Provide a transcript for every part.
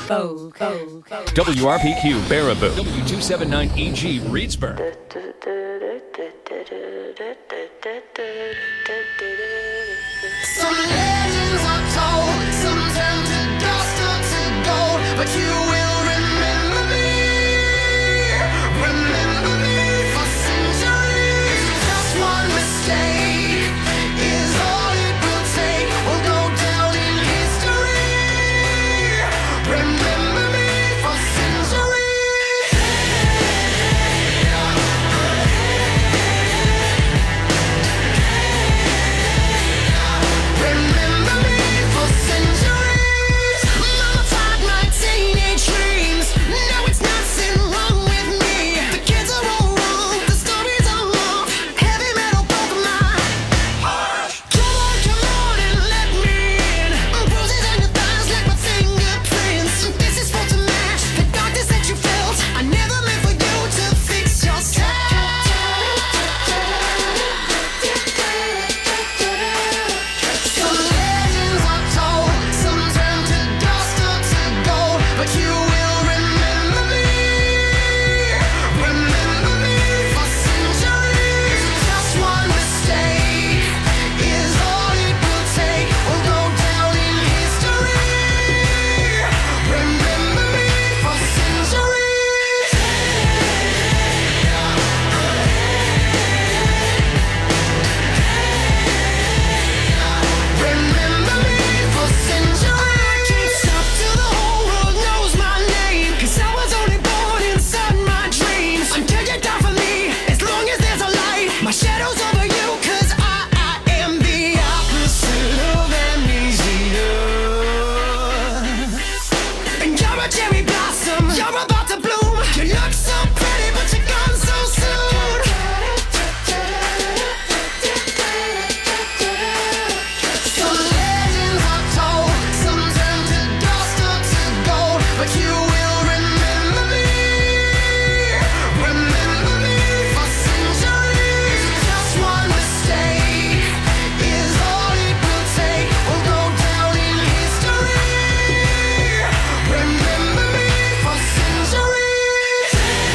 WRPQ Baraboo, W279EG Reedsburg. Some legends are told, some turn to dust or to gold, but you will remember me for centuries. Just one mistake is all it will take. We'll go down in history. Remember me for centuries. Remember me for centuries. Mama tied my teenage dreams. Now it's nothing wrong with me. The kids are all wrong, the stories are long. Heavy metal broke my heart. Come on and let me in. Bruises on your thighs like my fingerprints. This is for to match the darkness that you felt. I never meant for you to fix yourself. Some legends are told, some turn to dust or to gold, but you will remember me for centuries. Just one mistake is all it will take. We'll go down in history. Remember me for centuries. Remember me for centuries. I can't stop till the whole world knows my name, 'cause I was only born inside my dreams. Until you die for me, as long as there's a light, my shadow's over you, 'cause I am the opposite of amnesia. And you're a cherry blossom, you're about to bloom. You look so pretty, but you're gone so soon. Some legends are told, some turn to dust or to gold, but you will remember me for centuries. Just one mistake is all it will take. We'll go down in history. Remember me for centuries.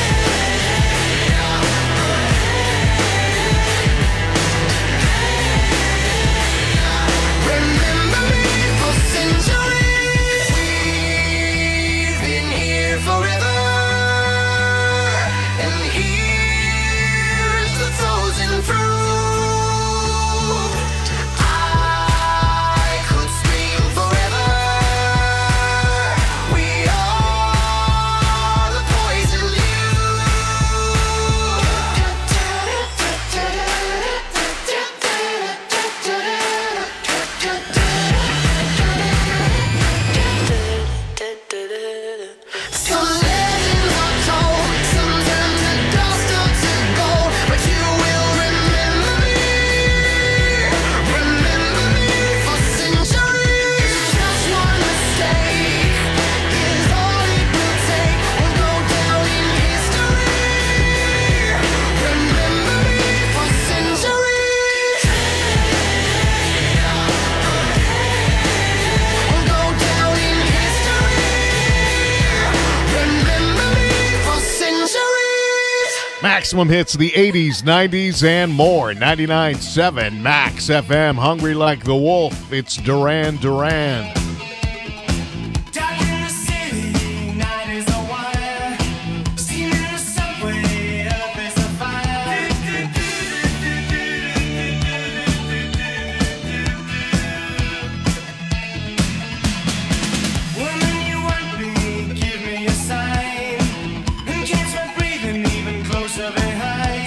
Remember me for centuries. We've been here forever, and here's the frozen fruit. I could scream forever. We are the poison Some legends are told, some turn to dust or to gold, but you will remember me for centuries. Just one mistake is all it will take. We'll go down in history. Remember me for centuries. We'll go down in history. Remember me for centuries. Maximum hits of the 80s, 90s, and more. 99.7 Max FM. Hungry Like the Wolf. It's Duran Duran. Dark in the city, night is a wire. Steam in the subway, earth is a fire. Woman, you want me, give me a sign. And catch my breathing even closer behind.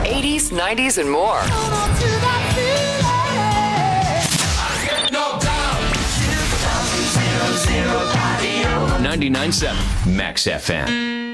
80s, 90s, and more. Hold on to that feeling. No doubt. 99.7 Max FM.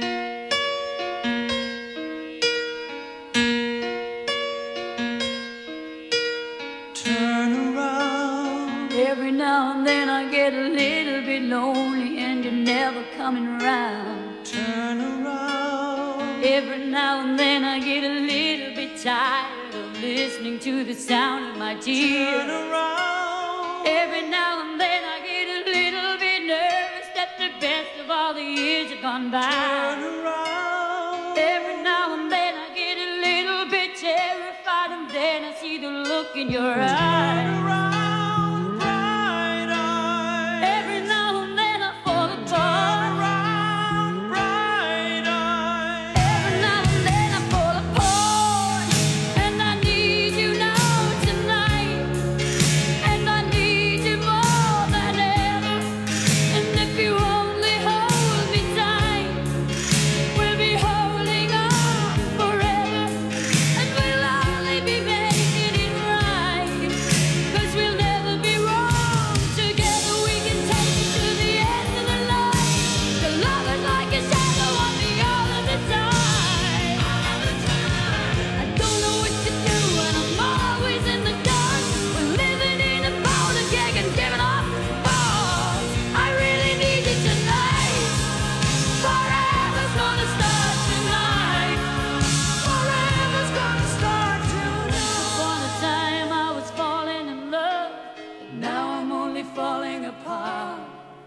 Turn around. Every now and then I get a little bit lonely and you're never coming around. Turn around. Every now and then I get a little bit tired of listening to the sound of my tears. Turn around. Every now and then I get a little bit nervous that the best of all the years have gone by. Turn around. Every now and then I get a little bit terrified and then I see the look in your eyes. Turn around, bright eyes. Every now and then I fall apart. Turn around, bright eyes. Every now and then I fall apart. And I need you now tonight. And I need you more than ever. And if you only hold me tight, we'll be holding on forever. And we'll only be making it right. 'Cause we'll never be wrong. Together we can take it to the end of the line. The love is like a shadow on me all of the time. I don't know what to do and I'm always in the dark. We're living in a powder keg and giving off balls. I really need you tonight. Forever's gonna start tonight. Forever's gonna start tonight. Upon a time I was falling in love, but now I'm only falling apart.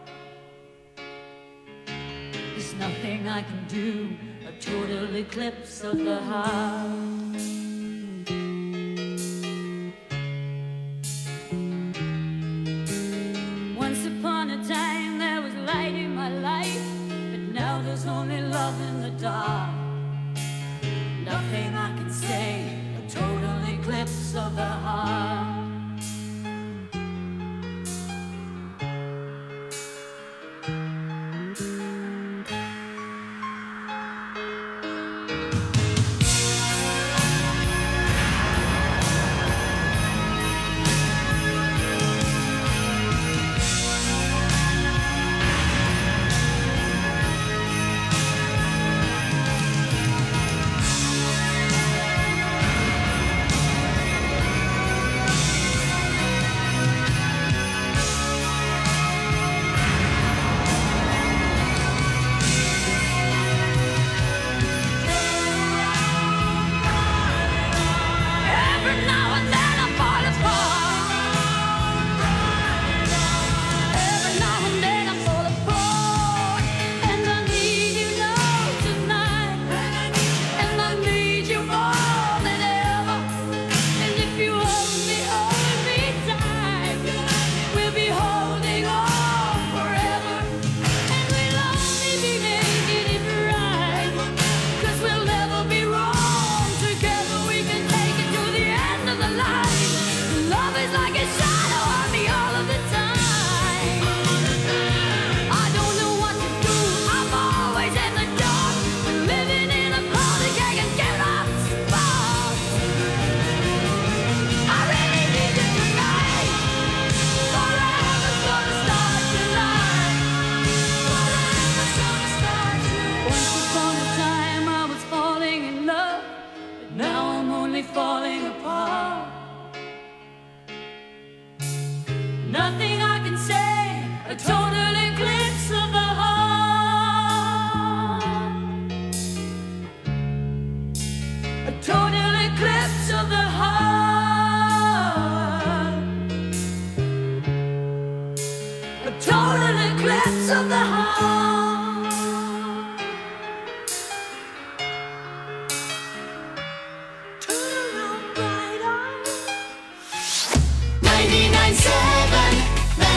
There's nothing I can do, a total eclipse of the heart. Once upon a time there was light in my life, but now there's only love in the dark. Nothing I can say, a total eclipse of the heart. Every now and then I fall apart. Every now and then I fall apart. And I need you now tonight. And I need you more than ever. And if you hold me tight, we'll be holding on forever. And we'll only be making it right. 'Cause we'll never be wrong. Together we can take it to the end of the line. Love is like a shadow on me all of the time. I don't know what to do, I'm always in the dark. We're living in a powder keg and giving off sparks. I really need you tonight. Forever's gonna start tonight. Forever's gonna start tonight. Once upon a time I was falling in love, but now I'm only falling apart. Nothing I can say, a total eclipse of the heart. A total eclipse of the heart. A total eclipse of the heart. Turn around, bright eyes. 99.7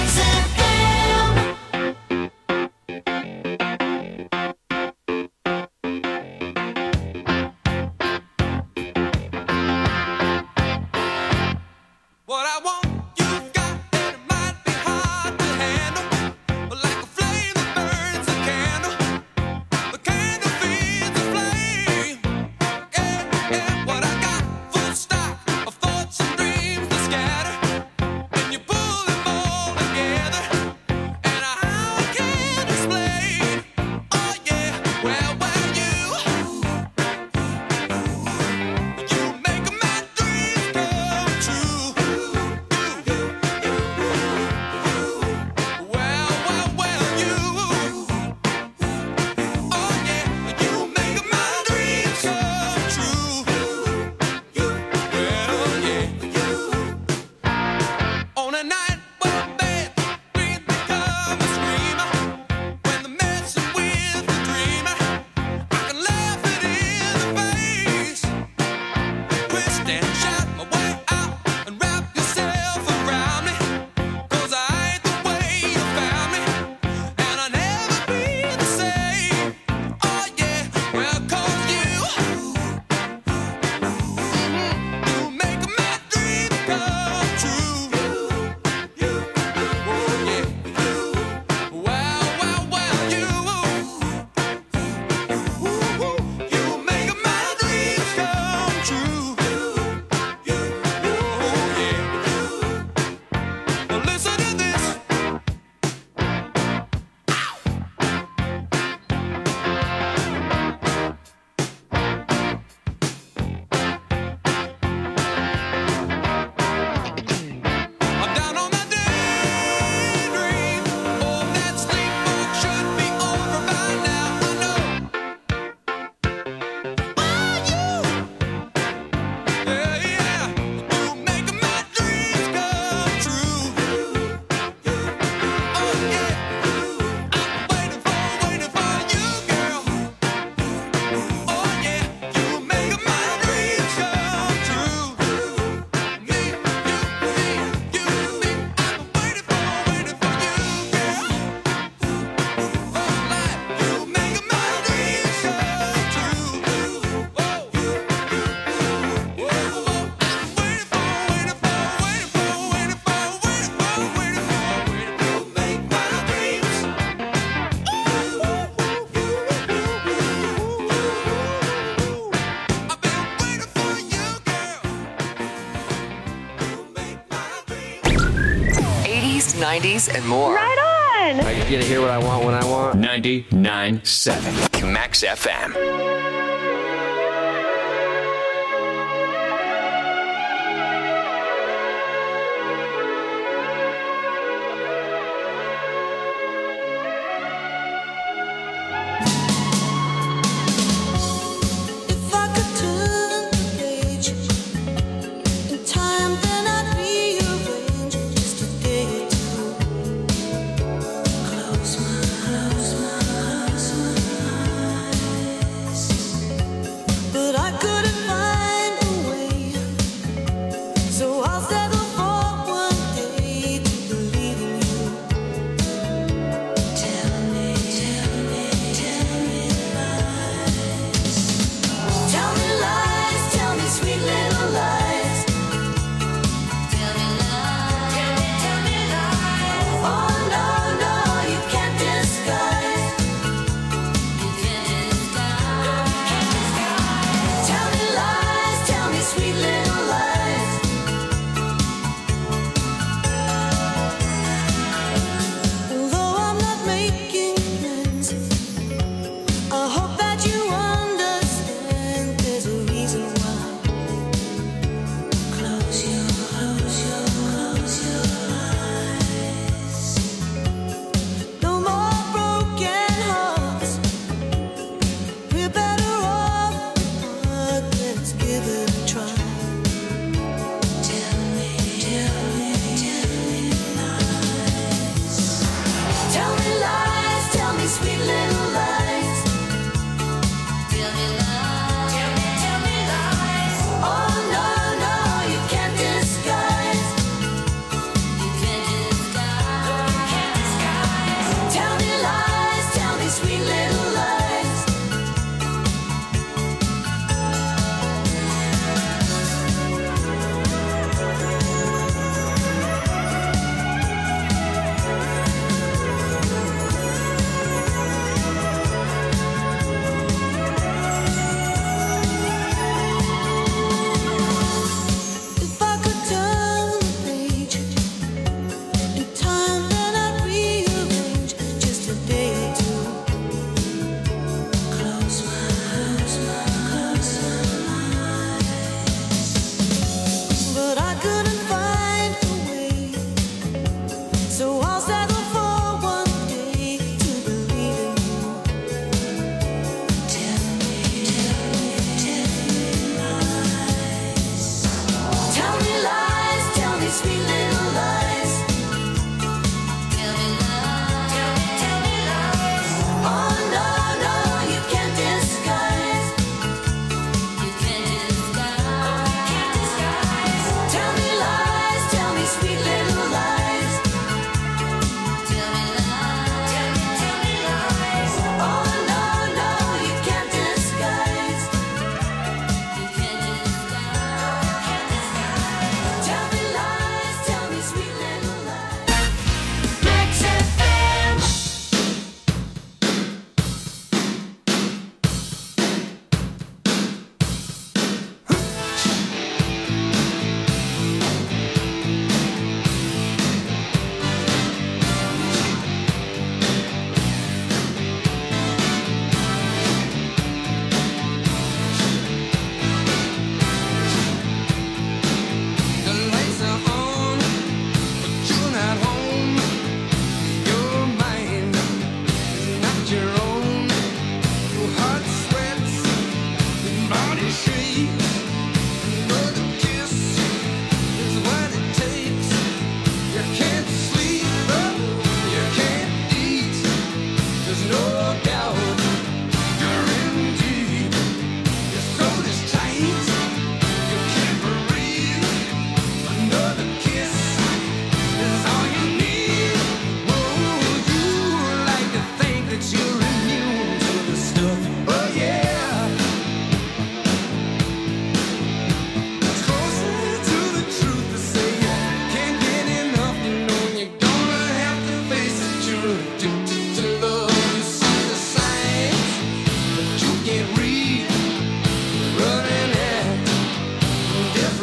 '90s, and more. Right on! I get to hear what I want when I want. 99.7 Max FM. If I could turn the page in time, then I'd rearrange just a day or two. Close my eyes, but I couldn't find a way. So I'll settle for one day to believe in you. Tell me lies, tell me sweet little lies. Tell me lies. Oh no, no, you can't disguise. Tell me lies, tell me sweet little lies. Although I'm not making plans, I hope that you understand there's a reason why. Close your eyes. No more broken hearts. We're better off apart. Let's give it a try. Tell me lies. Tell me lies, tell me sweet little lies. Tell me lies. Oh no, no, you can't disguise. Tell me lies, tell me sweet little lies. If I could turn the page in time, then I'd rearrange just a day or two. Close my eyes, but I couldn't find a way. So I'll settle for one day to believe in you. Tell me lies. Tell me lies, tell me sweet little lies. Tell me lies. Oh no, no, you can't disguise.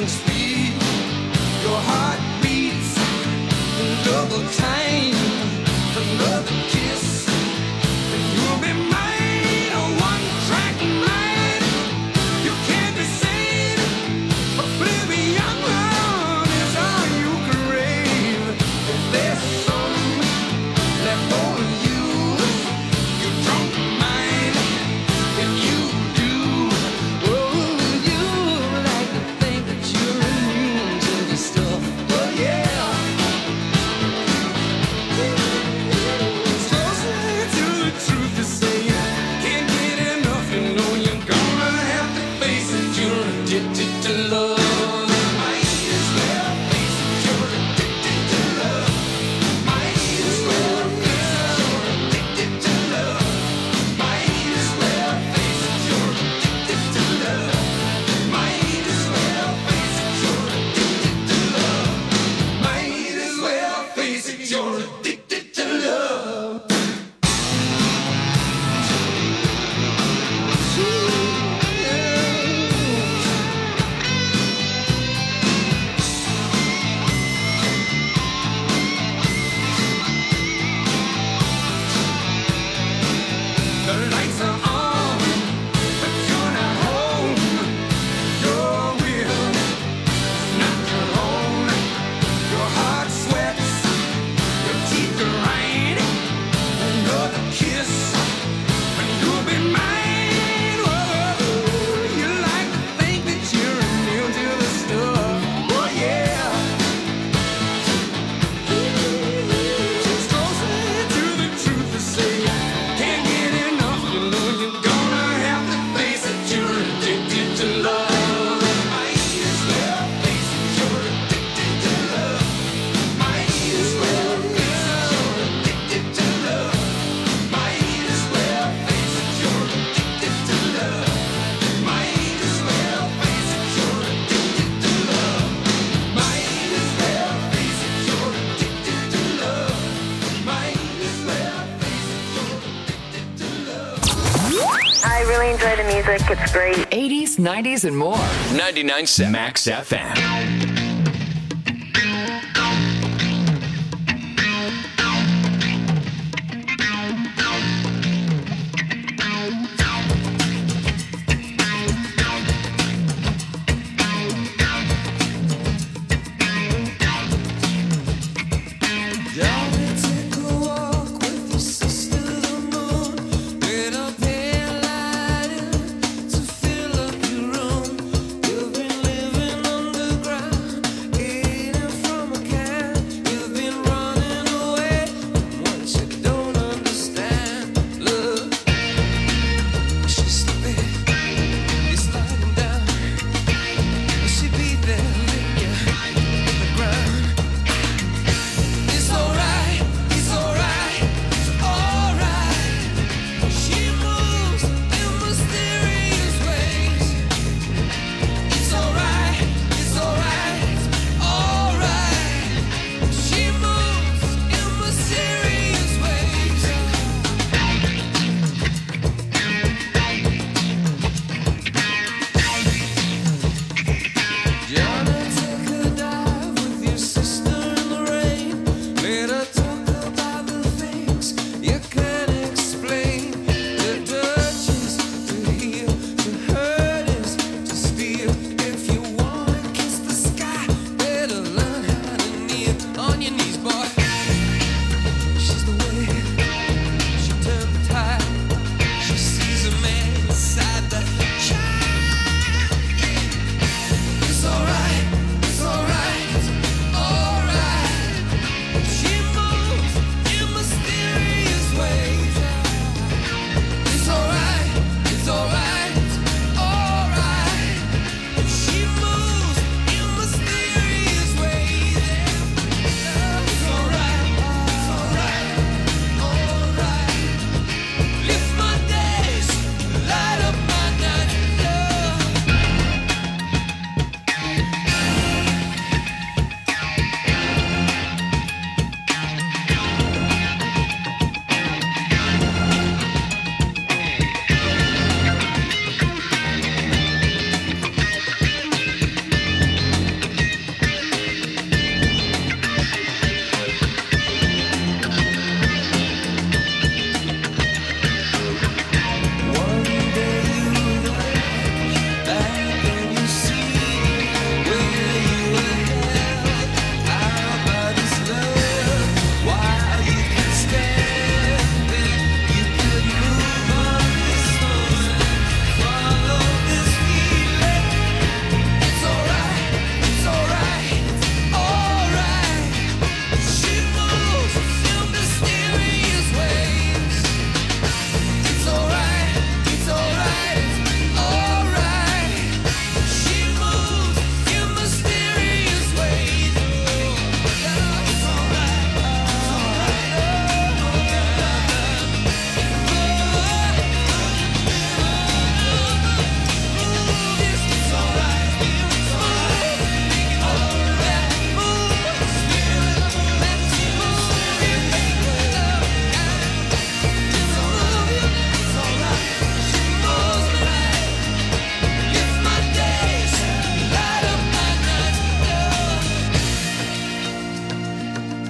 lightning speed. Your heart beats in double time. Another kiss, and you'll be mine. A one-track mind. You can't be sane. Oblivion love is all you crave. If there's some left over you, you don't mind. If you do, oh, you like to think that you're immune to the stuff. Oh yeah. It's closer to the truth to say can't get enough. You know you're gonna have to face it. You're addicted to love. Might as well face it. You're addicted to love. Might as well face it. You're addicted to love. Might as well face it. You're addicted to love. Might as well face it. You're addicted to love. Might as well face it. You're addicted to love. The lights are on, but you're not home. Your will is not your own. Your heart sweats, your teeth grind. Another kiss, and you'll be mine. Whoa, you like to think that you're immune to the stuff. Oh yeah. It's closer to the truth to say can't get enough. You know you're gonna have to face it. You're addicted to love. Might as well face it. You're addicted to love. Might as well face it. You're addicted to love. Might as well face it. You're addicted to love. Might as well face it. You're addicted to love. Might as well face it. You're addicted to love. Might as well face it. You're addicted to love. I really enjoy the music. It's great. 80s, 90s, and more. 99.7 Max FM. Take a walk with your sister, the moon, in a pale light to fill up your room. You've been living underground.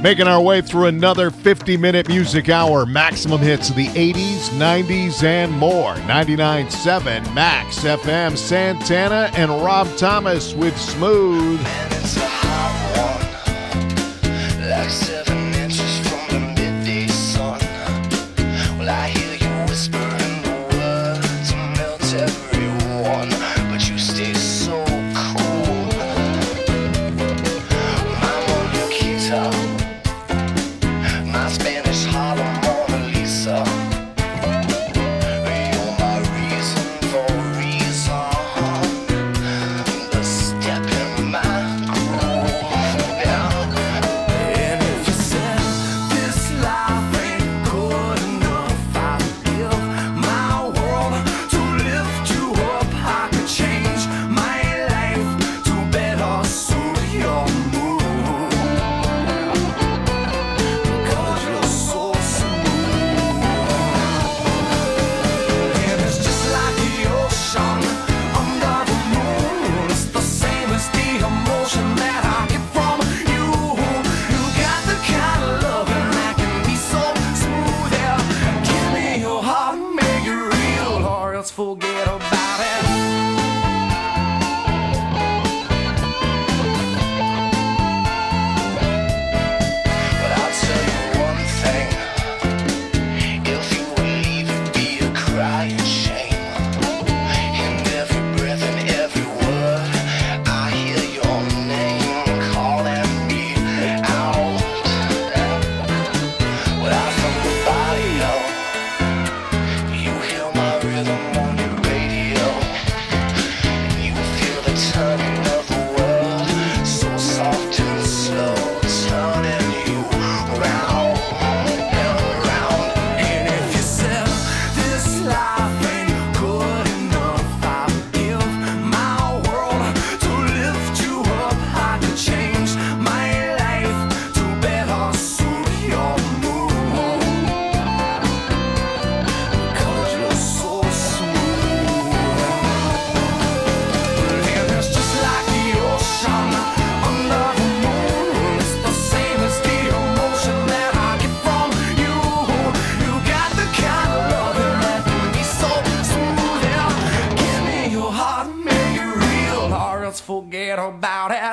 Making our way through another 50-minute music hour. Maximum hits of the 80s, 90s, and more. 99.7 Max FM. Santana and Rob Thomas with Smooth. Man, it's a hot one, like 7 inches from the midday sun. Well, I hear you whispering the words to melt everyone, but you stay so cool. I'm on your guitar, my Spanish Harlem Mona Lisa. You're my reason for reason, the step in my groove. And if you said this life ain't good enough, I'd give my world to lift you up. I could change my life to better suit your mood, because you're so smooth. And it's just like the ocean under the moon. It's the same as the emotion that I get from you. You got the kind of loving that can be so smooth. Yeah, give me your heart, make it real, or else forget about it. But I'll tell you one thing. If you would leave, it'd be a crying shame. In every breath and every word, I hear your name calling me out. Well, I'm from the barrio. You hear my rhythm on your radio. You feel the turning of the world, so soft and slow, turning you round and round. And if you said this life ain't good enough, I'll give my world to lift you up. I could change my life to better suit your mood, because you're so smooth. And it's just like the ocean under the moon. It's the same as the emotion that I get from you. You got the kind of loving that can be so smooth. Yeah, give me your heart, make it real, or else forget about it.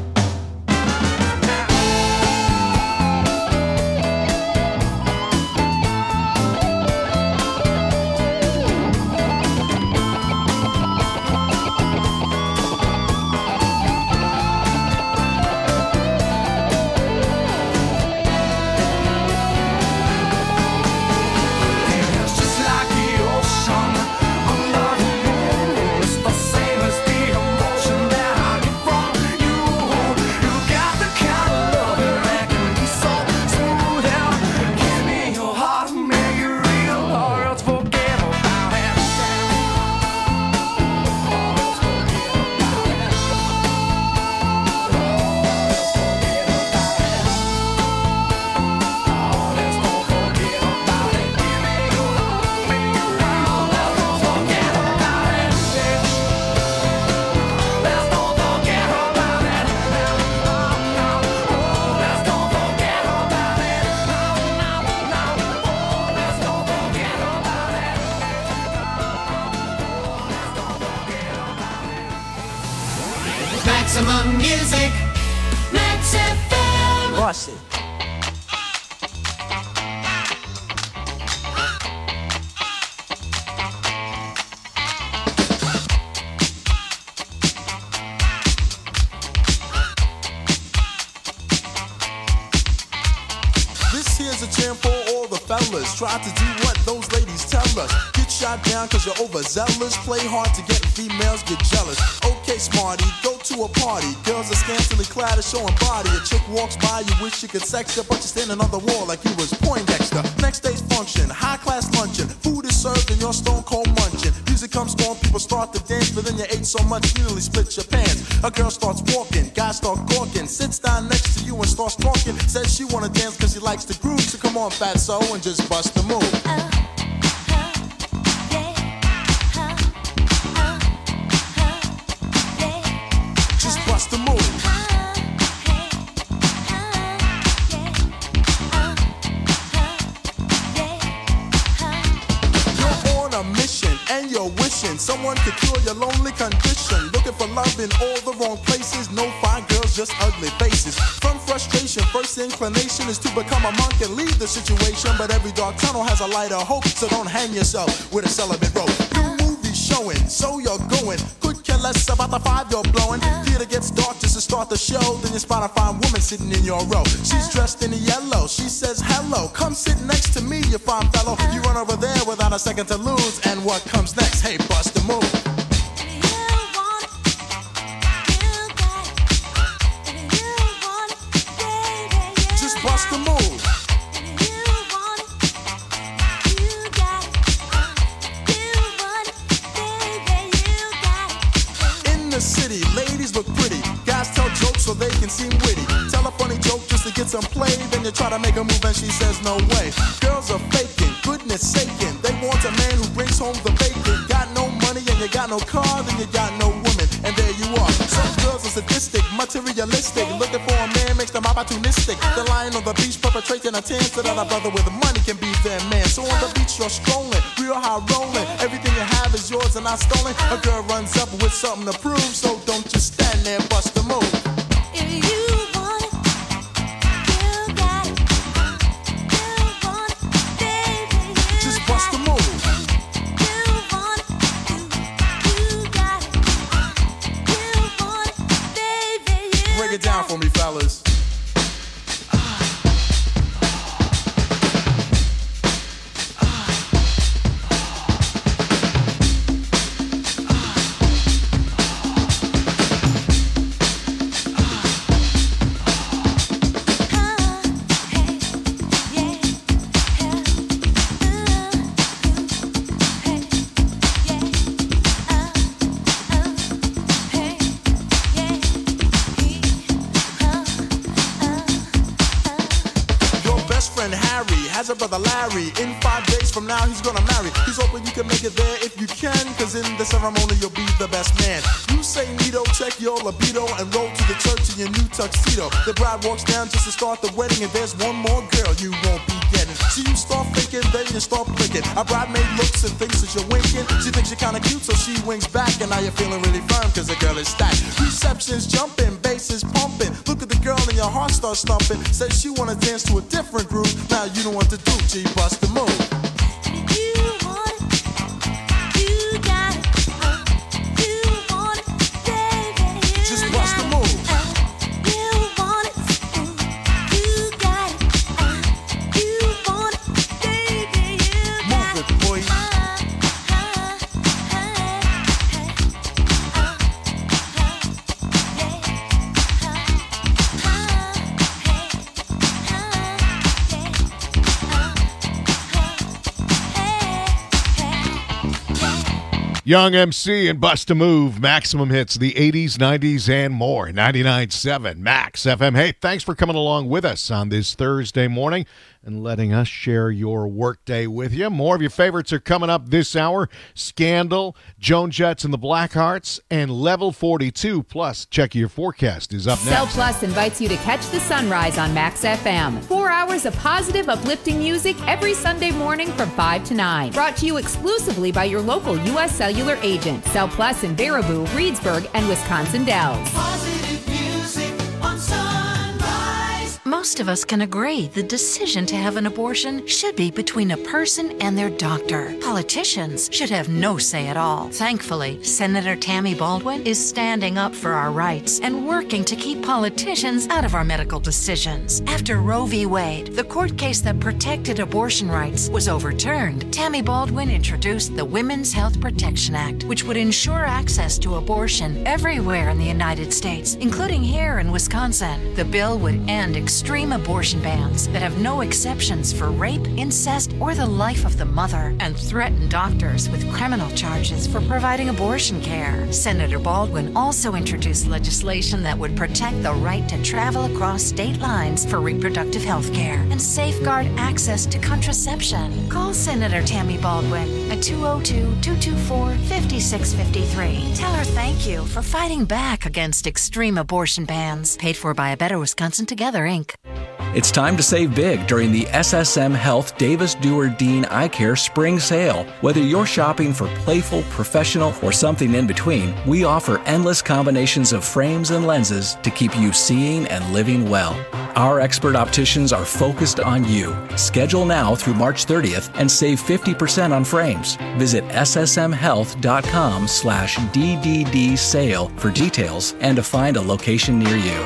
It's just like the ocean under the moon. It's the same as the emotion that I get from you. You got the kind of loving that can be so smooth. Yeah, give me your heart, make it real, or else forget about it. Maximum music, Max FM. Bust it. This here's a jam for all the fellas. Try to do what those ladies tell us. Get shot down cause you're overzealous. Play hard to get females, get jealous. Okay, smarty, go to a party. Girls are scantily clad and showing body. A chick walks by, you wish you could sex her, but you're standing on the wall like you was Poindexter. Next day's function, high class luncheon. Food is served and you're stone cold munching. Music comes on, people start to dance, but then you ate so much you nearly split your pants. A girl starts walking, guys start gawking, sits down next to you and starts talking. Says she wanna dance cause she likes the groove, so come on fatso and just bust the move. Just bust the move. wishing someone could cure your lonely condition. Looking for love in all the wrong places. No fine girls, just ugly faces. From frustration, first inclination is to become a monk and leave the situation. But every dark tunnel has a light of hope, so don't hang yourself with a celibate rope. New movie showing, so you're going. Could care less about the 5 you're blowing. Theater gets dark just to start the show. Then you spot a fine woman sitting in your row. She's dressed in yellow. She says hello. Come sit next to me, you fine fellow. You run over there without a second to lose. And what comes next? Hey, bust the move. Just bust the move. In the city, ladies look pretty. Guys tell jokes so they can seem witty. Tell a funny joke just to get some play. Then you try to make a move and she says no way. Girls are faking, goodness saking. They want a man who brings home the bacon. Got no money and you got no car, then you got no woman. And there you are. Some girls are sadistic, materialistic. Looking for a man makes them opportunistic. They're lying on the beach perpetrating a tan so that a brother with money can be their man. So on the beach you're strolling, real high rolling. Everything you have is yours and not stolen. A girl runs up with something to prove, so don't just stand there, bust the move. Break it down for me, fellas. Has a brother Larry. In 5 days from now he's gonna marry. He's hoping you can make it there if you can, cause in the ceremony you'll be the best man. You say neato, check your libido, and roll to the church in your new tuxedo. The bride walks down just to start the wedding, and there's one more girl you won't be getting. So you start thinking, then you start blinking. A bridemaid looks and thinks that you're winking. She thinks you're kinda cute, so she winks back, and now you're feeling really firm cause the girl is stacked. Reception's jumping, bass is pumping. Look at the girl and your heart starts thumping. Says she wanna dance to a different groove. Now you know what to do, G, bust the move. Young MC and Bust a Move, Maximum Hits, the 80s, 90s, and more. 99.7 Max FM. Hey, thanks for coming along with us on this Thursday morning and letting us share your workday with you. More of your favorites are coming up this hour. Scandal, Joan Jett and the Blackhearts, and Level 42. Plus, check your forecast is up next. Cell Plus invites you to catch the sunrise on Max FM. 4 hours of positive, uplifting music every Sunday morning from 5 to 9. Brought to you exclusively by your local U.S. Cellular agent. Cell Plus in Baraboo, Reedsburg, and Wisconsin Dells. Positive music on Sunrise. Most of us can agree the decision to have an abortion should be between a person and their doctor. Politicians should have no say at all. Thankfully, Senator Tammy Baldwin is standing up for our rights and working to keep politicians out of our medical decisions. After Roe v. Wade, the court case that protected abortion rights, was overturned, Tammy Baldwin introduced the Women's Health Protection Act, which would ensure access to abortion everywhere in the United States, including here in Wisconsin. The bill would end extreme abortion bans that have no exceptions for rape, incest, or the life of the mother, and threaten doctors with criminal charges for providing abortion care. Senator Baldwin also introduced legislation that would protect the right to travel across state lines for reproductive health care and safeguard access to contraception. Call Senator Tammy Baldwin at 202-224-5653. Tell her thank you for fighting back against extreme abortion bans. Paid for by A Better Wisconsin Together, Inc. It's time to save big during the SSM Health Davis Dewar Dean Eye Care Spring Sale. Whether you're shopping for playful, professional, or something in between, we offer endless combinations of frames and lenses to keep you seeing and living well. Our expert opticians are focused on you. Schedule now through March 30th and save 50% on frames. Visit ssmhealth.com/DDD sale for details and to find a location near you.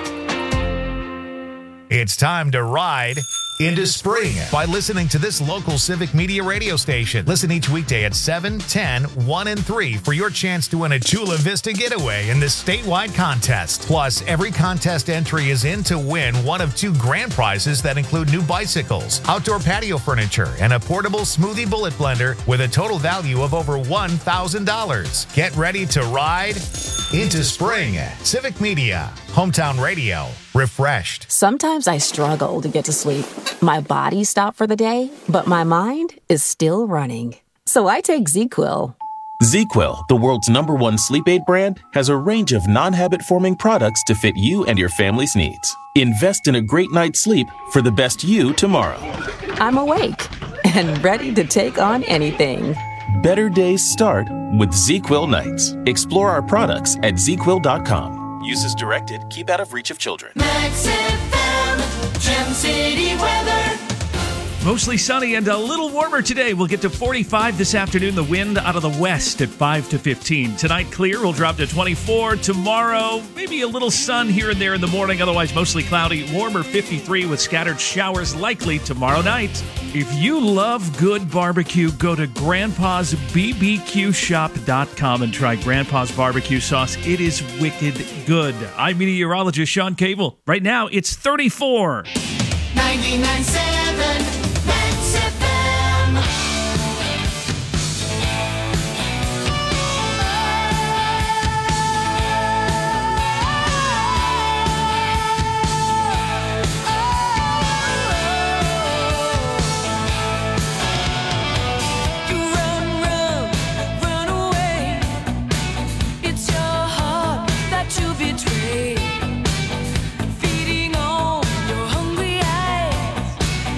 It's time to ride into spring by listening to this local Civic Media radio station. Listen each weekday at 7, 10, 1, and 3 for your chance to win a Chula Vista getaway in this statewide contest. Plus, every contest entry is in to win one of 2 grand prizes that include new bicycles, outdoor patio furniture, and a portable smoothie bullet blender with a total value of over $1,000. Get ready to ride into spring. Civic Media, hometown radio, refreshed. Sometimes I struggle to get to sleep. My body stopped for the day, but my mind is still running. So I take ZzzQuil. ZzzQuil, the world's #1 sleep aid brand, has a range of non-habit-forming products to fit you and your family's needs. Invest in a great night's sleep for the best you tomorrow. I'm awake and ready to take on anything. Better days start with ZzzQuil nights. Explore our products at ZzzQuil.com. Use as directed. Keep out of reach of children. Max FM, Gem City weather. Mostly sunny and a little warmer today. We'll get to 45 this afternoon. The wind out of the west at 5 to 15. Tonight, clear. We'll drop to 24. Tomorrow, maybe a little sun here and there in the morning. Otherwise, mostly cloudy. Warmer 53 with scattered showers likely tomorrow night. If you love good barbecue, go to grandpasbbqshop.com and try Grandpa's barbecue sauce. It is wicked good. I'm meteorologist Sean Cable. Right now, it's 34. 99.7 Max FM. Run away. It's your heart that you betray. Feeding on your hungry eyes.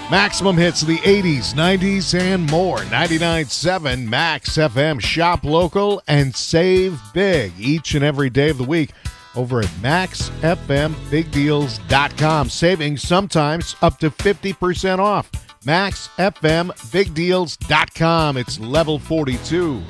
Maximum hits of the 80s, 90s, and more. 99.7 Max FM. Shop local and save big each and every day of the week over at MaxFMBigDeals.com. Saving sometimes up to 50% off. MaxFMBigDeals.com. It's level 42.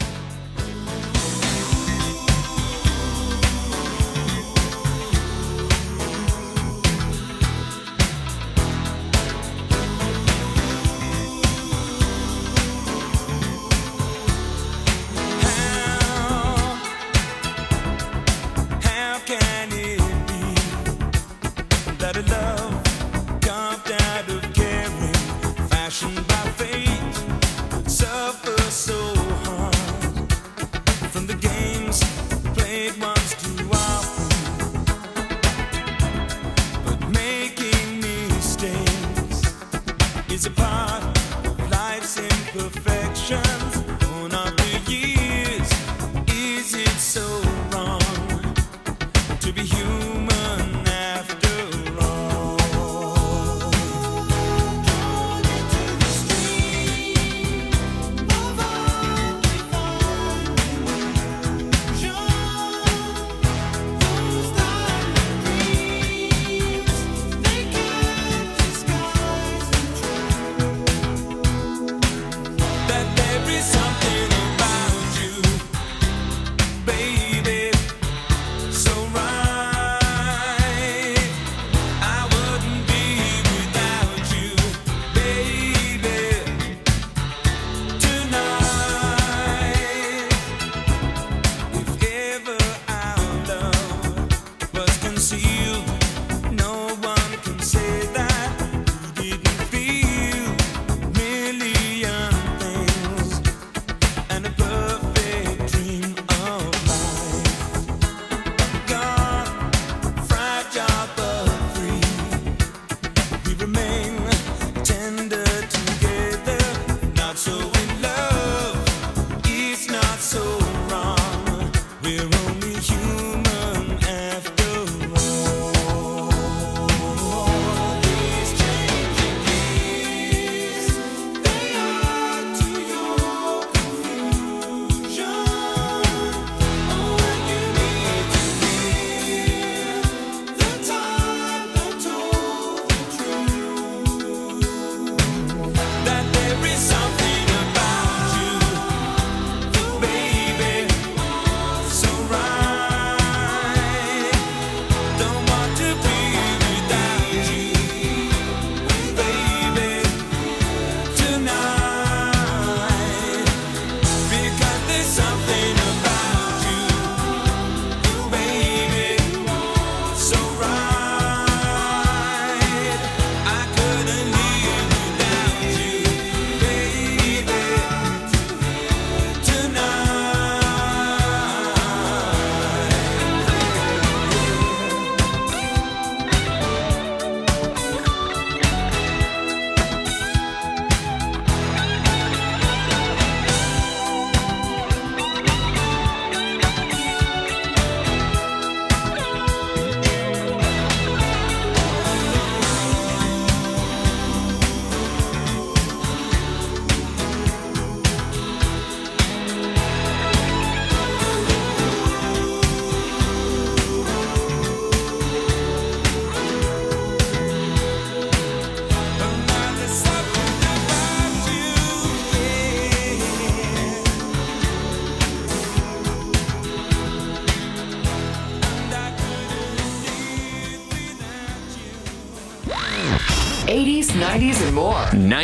'80s, '90s, and more.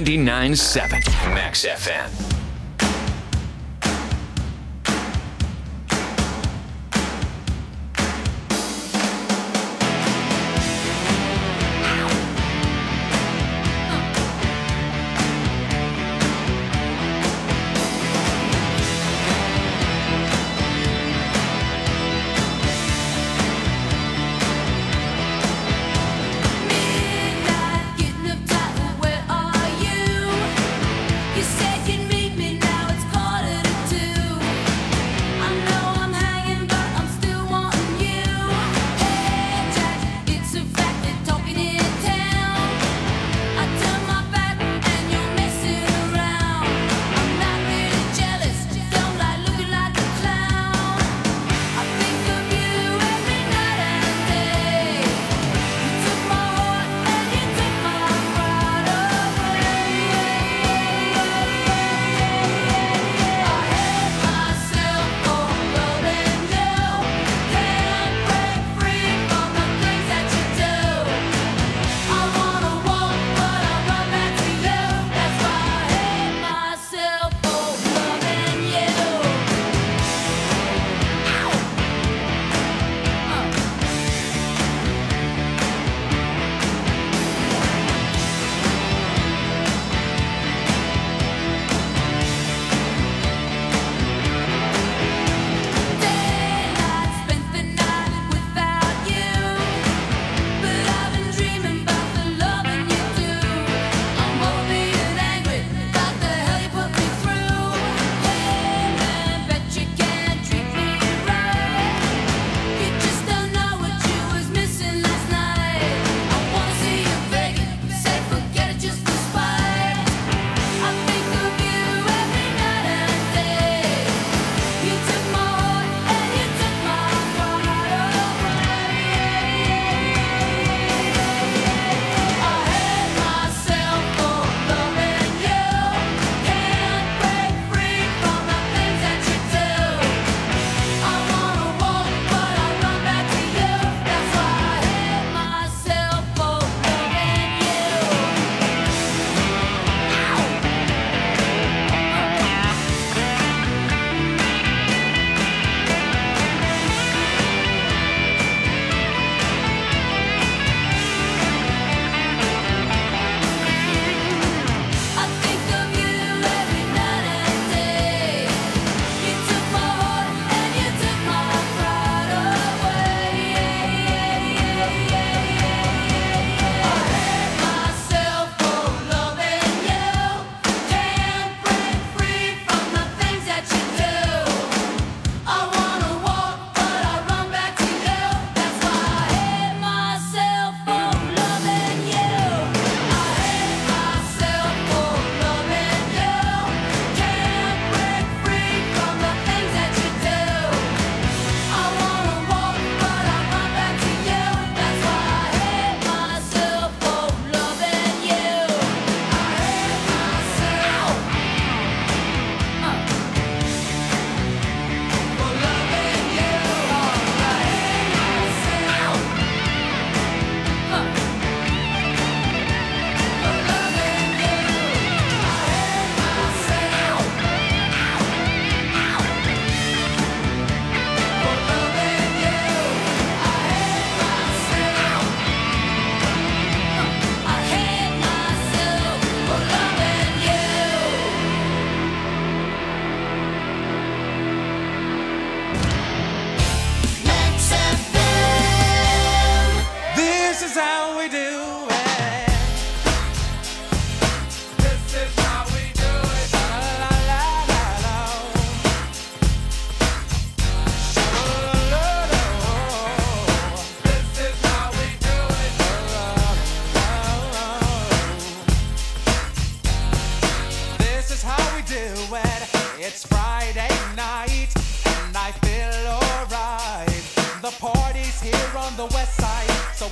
99.7 Max FM. You said you'd meet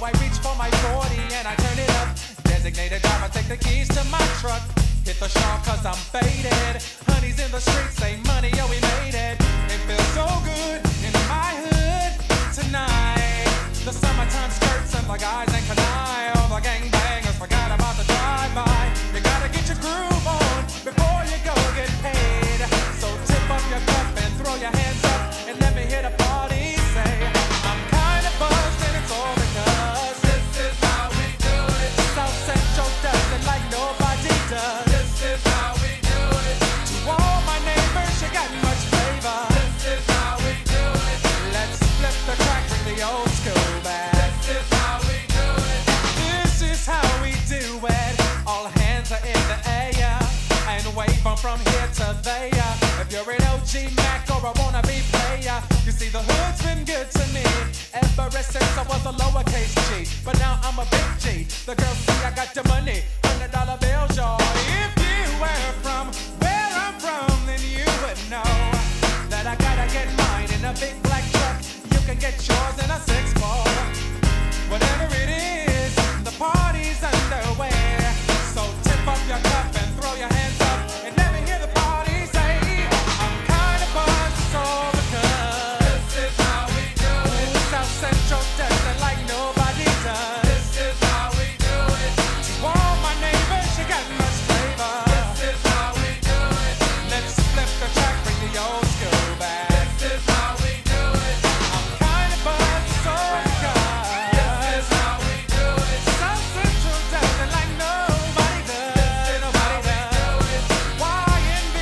I reach for my 40 and I turn it up. Designated driver, take the keys to my truck. Hit the shop cause I'm faded. Honey's in the streets, say money, yo, we made it. It feels so good in my hood tonight. The summertime skirts and the guys ain't canine. All the gangbangers forgot about the drive-by. You gotta get your groove on before you go get paid. So tip up your cup and throw your hands up and let me hit a party. Say, I'm kinda buzzed and it's all because this is how we do it. South Central does it like nobody does. This is how we do it. To all my neighbors, you got much flavor. This is how we do it. Let's flip the track, bring the old school back. This is how we do it. This is how we do it. All hands are in the air and wave from here to there. If you're an OG Mac or a wannabe player, you see the hood's been good to me ever since I was a lowercase G. But now I'm a big G. The girls see I got the money, $100 bills, y'all. If you were from where I'm from, then you would know that I gotta get mine in a big black truck. You can get yours in a 6-4. Whatever it is, the party's underway. So tip up your cup and throw your hands up and let me hear the party say, I'm kinda buzzed, it's all because this is how we do it. South Central does it like nobody does. This is how we do it. To all my neighbors, you got much flavor. This is how we do it. Let's flip the track, bring the old school back. This is how we do it. I'm kinda buzzed, it's all because this is how we do it. South Central does it like nobody does. Nobody does. YNB,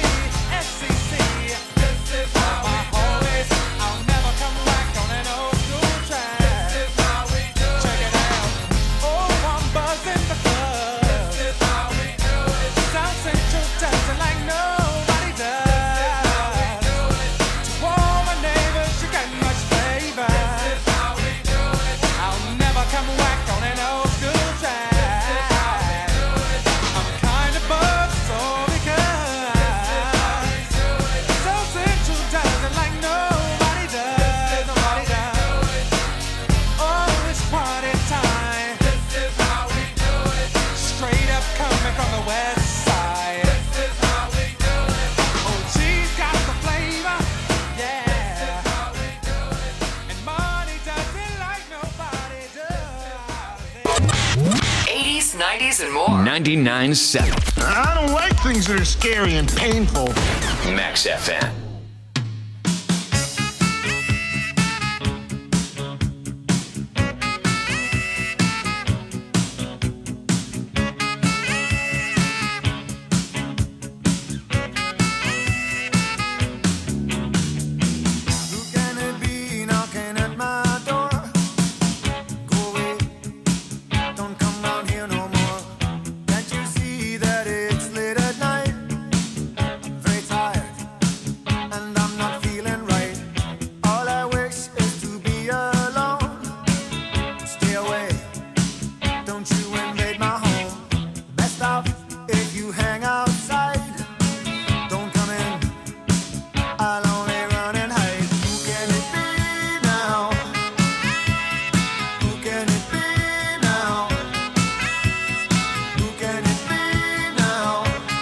SCC. This is how my homies. I'll never come back on an old school track. This is how we do it. Check it out. Oh, I'm buzzing because this is how we do it. South Central does it like nobody does. This is how we do it. To all my neighbors, you got much flavor. This is how we do it. I'll never come back on an old school track. This is how we do it. I'm kinda buzzed, so because South Central does it like nobody does. Nobody does. Oh, it's party time. This is how we do it. Straight up coming from the west side. This is how we do it. Oh, she's got the flavor. Yeah. This is how we do it. And money does it like nobody does. 80s, 90s, and more. 99.7 I don't like things that are scary and painful. Max FM. Who can it be knocking at my door? Go away, don't come round here no more. Can't you see that it's late at night? I'm very tired and I'm not feeling right. All I wish is to be alone. Stay away, don't you invade my home. Best off if you hang outside. Don't come in, I'll only run and hide. Who can it be now? Who can it be now? Who can it be now?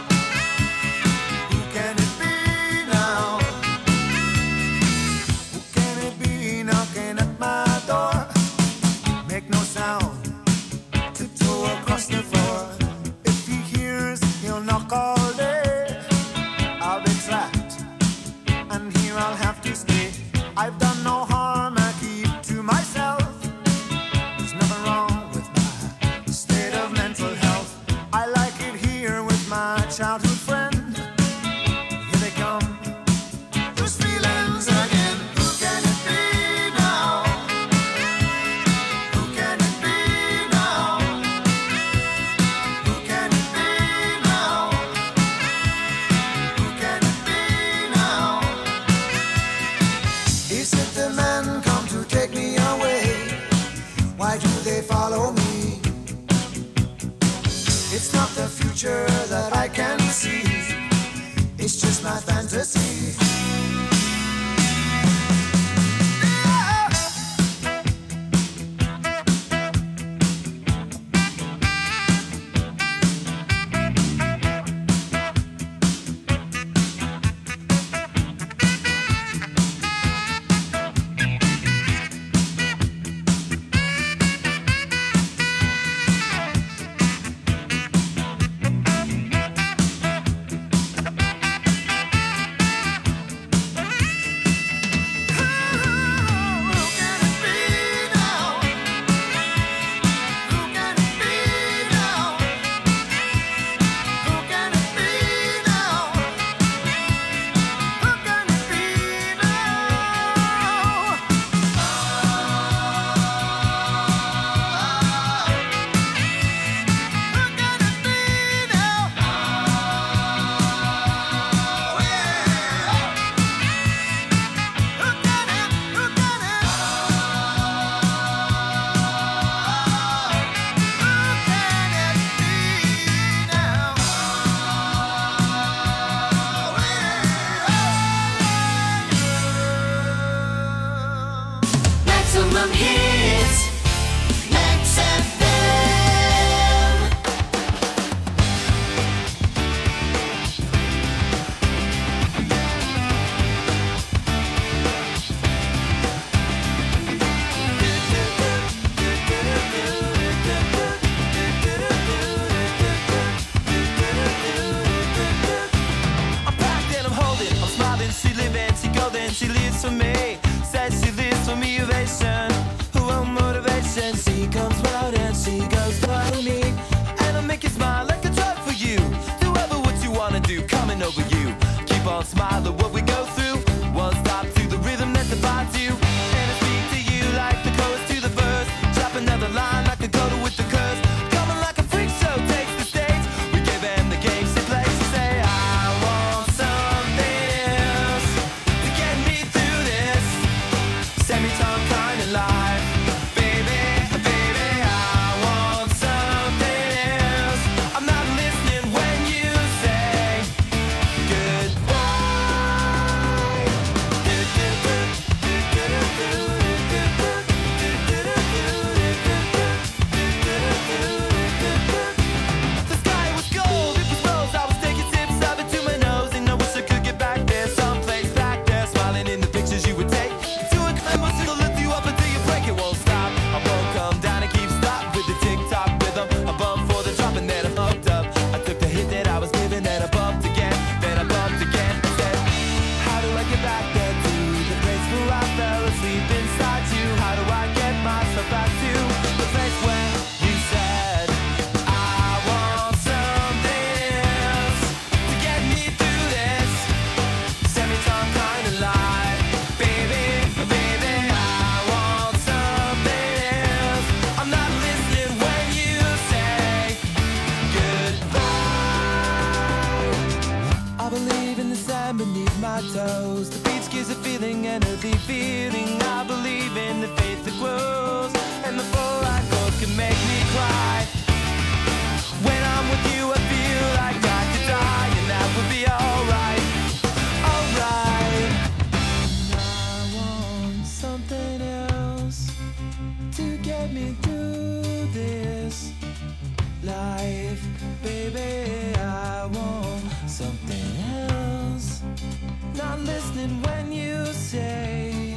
Who can it be now? Who can it be knocking at my door? Make no sound, tiptoe across the floor. If he hears, he'll knock all day. I'll be trapped, and here I'll have to stay. I've done no harm, I keep to myself. There's nothing wrong with my state of mental health. I like it here with my childhood friend. Here they come, those feelings again. Who can it be now? Who can it be now? Who can it be now? Who can it be now? Is it the men come to take me away? Why do they follow me? It's not the future that I can see. It's just my fantasy. comes round and she goes, follow me. And I'll make you smile like a drug for you. Do ever what you wanna do, coming over you. Keep on smiling what we go through. One stop to the rhythm that defines you. And I speak to you like the chorus to the verse. Drop another line like a coda with the curse. Coming like a freak show takes the stage. We give them the games to play. So say I want something else to get me through this semi-tongue kind of life. Baby, baby, I want something else. I'm not listening when you say goodbye. The sky was gold, it was rose. I was taking sips of it to my nose, and I wish I could get back there, someplace back there, smiling in the pictures you would take. To a climb, it'll lift you up until you break. It won't stop. I won't come down and keep stop with the tick-tock rhythm. I bumped for the drop and then I fucked up. I took the hit that I was given, then I bumped again, then I bumped again. I said, how do I get back there to the place where I fell asleep inside you? How do I get myself back to the place where you said I want something else to get me through this semi-tongue kind of life? Baby, baby, I want something else. I'm not listening when you say goodbye. I believe in the sand beneath my toes. The beach gives a feeling, an earthly feeling. I believe in the faith that grows, and the full light goes can make me cry. When I'm with you, I feel like I could die, and that would be alright, alright. And I want something else to get me through this life, baby. I want something else. Not listening when you say